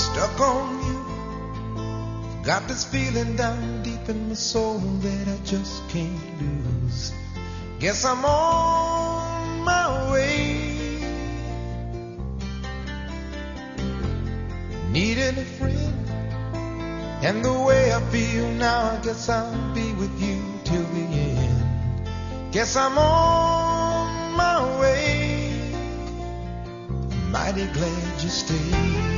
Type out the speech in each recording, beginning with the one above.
Stuck on you. Got this feeling down deep in my soul that I just can't lose. Guess I'm on my way. Needing a friend, and the way I feel now, I guess I'll be with you till the end. Guess I'm on my way. Mighty glad you stayed.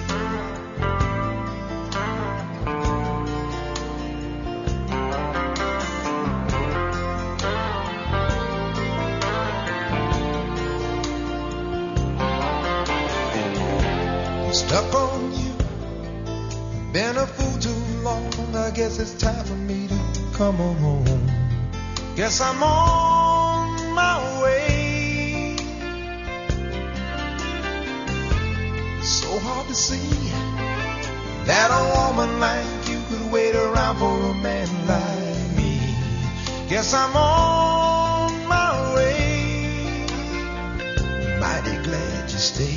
Stuck on you, been a fool too long. I guess it's time for me to come on home. Guess I'm on my way. So hard to see that a woman like you could wait around for a man like me. Guess I'm on my way. Mighty glad you stayed.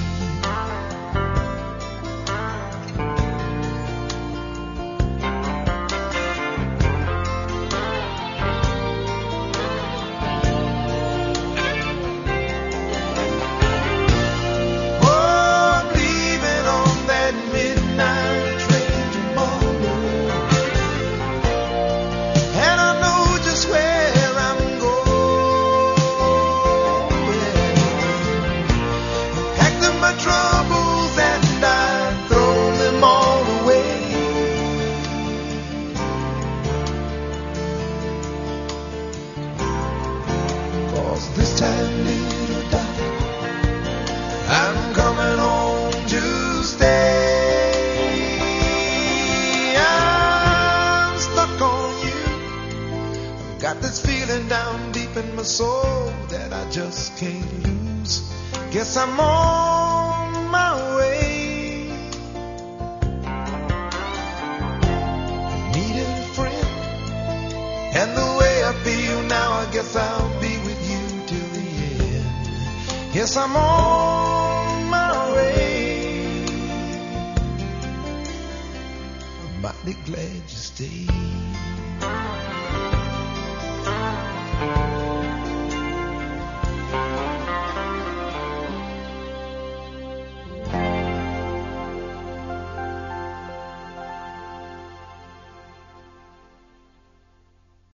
Just can't lose. Guess I'm on my way. Needing a friend, and the way I feel now, I guess I'll be with you till the end. Yes, I'm on my way. I'm mighty glad you stayed.